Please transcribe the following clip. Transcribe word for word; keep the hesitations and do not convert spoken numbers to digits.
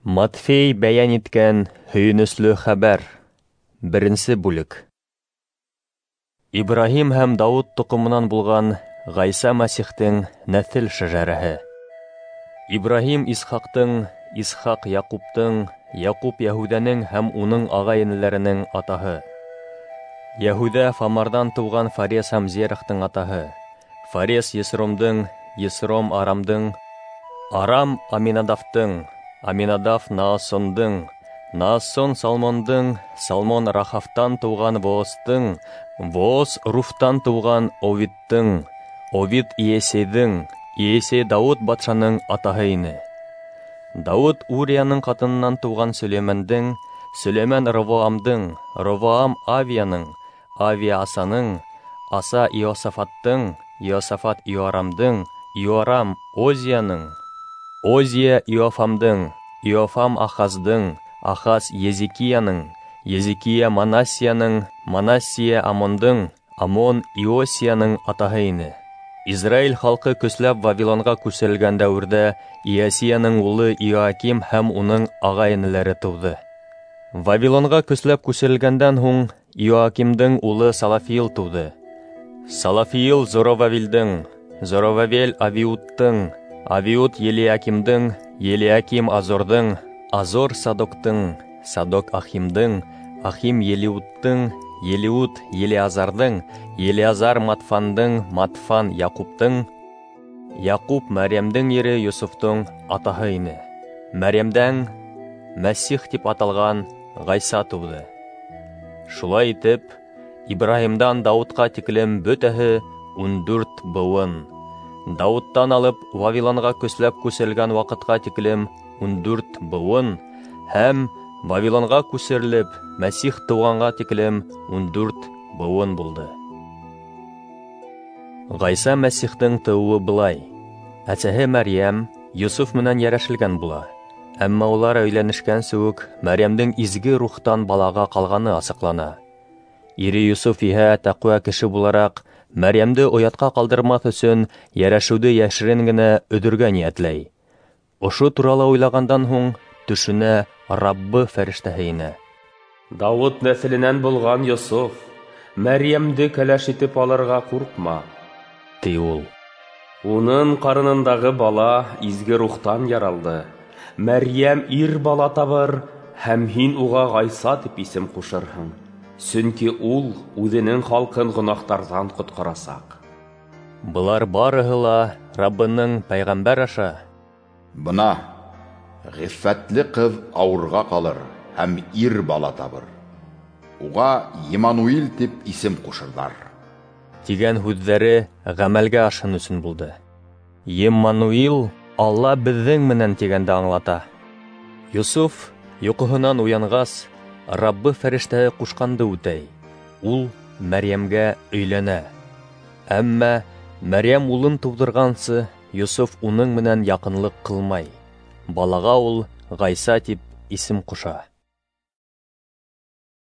Матфей бәян иткән һөйөнөслө хәбәр. Беренсе бүлек. Ибраһим һәм Дауд тоҡомонан булған Ғайса Мәсихтең нәҫел шәжәрәһе. Ибраһим Исхаҡтың, Исхаҡ Яҡубтың, Яҡуб Яһүҙәнең һәм уның ағай-энеләренең атаһы. Яһүҙә Фамарҙан тыуған Фарес һәм Зерахтың атаһы. Фарес Есромдың, Есром Арамдың, Арам Аминадафтың, Аминадав Наасондың, Наасон Салмондың, Салмон Рахавтан тыуған Воостың, Воос Руфтан тыуған Овидтың, Овид Иесейҙың, Иесей Дауд батшаның атаһы ине. Дауд Урияның ҡатынынан тыуған Сөләймәндең, Сөләймән Ровоамдың, Ровоам Авияның, Авия Асаның, Аса Иосафаттың, Иосафат Иорамдың, Иорам Озияның, Озия Иофамдың, Иофам Ахаздың, Ахаз Езекияның, Езекия Манассияның, Манассия Амондың, Амон Иосияның атаһы ине. Израиль халҡы көсләп Вавилонға күсерелгән дәүерҙә Иосияның улы Иоаким һәм уның ағай-энеләре тыуҙы. Вавилонға көсләп күсерелгәндән һуң Иоакимдың улы Салафиил тыуҙы. Салафиил Зоровавилдың, Зоровавел Авиудтың, Авиуд Елиакимдың, Елиаким Азордың, Азор Садоктың, Садок Ахимдың, Ахим Елиудтың, Елиуд Елиазарҙың, Елиазар Матфандың, Матфан Яҡубтың, Яҡуб Мәрйәмдең ере Йософтың атаһы ине. Мәрйәмдән Мәсих тип аталған Ғайса тыуҙы. Шулай итеп, Ибраһимдан Дауытҡа тиклем бөтәһе ун дүрт быуын. Дауыттан алып Вавилонға көсләп күсерелгән ваҡытҡа тиклем ун дүрт быуын һәм Вавилонға күсерелеп Мәсих тыуғанға тиклем ун дүрт быуын булды. Ғайса Мәсихтең тыуыуы былай. Әсәһе Мәрйәм Йософ менән йәрәшелгән була. Әммә улар өйләнешкәнсе үк Мәрйәмдең изге рухтан балаға ҡалғаны асыҡлана. Ире Йософ иһә тәҡүә кеше булараҡ Мәрйәмде оятҡа ҡалдырмаҫ өсөн йәрәшеүҙе йәшерен генә өҙөргә ниәтләй. Ошо турала уйлағандан һуң төшөнә Раббы фәрештәһе инә. Дауыт нәҫеленән булған Йософ, Мәрйәмде кәләш итеп алырға ҡурҡма, ти ул. Уның ҡарынындағы бала изге рухтан яралды. Мәрйәм ир бала табыр, һәм һин уға Ғайса тип исем ҡушырһың. Сөнки ул үҙенең халҡын гонаһтарҙан ҡотҡарасаҡ. Былар барыһы ла Раббының пәйғәмбәр аша. Бына, ғиффәтле ҡыҙ ауырға ҡалыр һәм ир бала табыр. Уға Имануил тип исем ҡушырҙар. Тигән һүҙҙәре ғәмәлгә ашһын өсөн булды. Имануил Алла беҙҙең менән тигәнде аңлата. Йософ йоҡоһонан уянғас, Раббы фәрештәһе ҡушҡанды үтәй. Ул Мәрйәмгә өйләнә. Әммә Мәрйәм улын тыуҙырғансы, Йософ уның менән яҡынлыҡ ҡылмай. Балаға ул Ғайса тип исем ҡуша.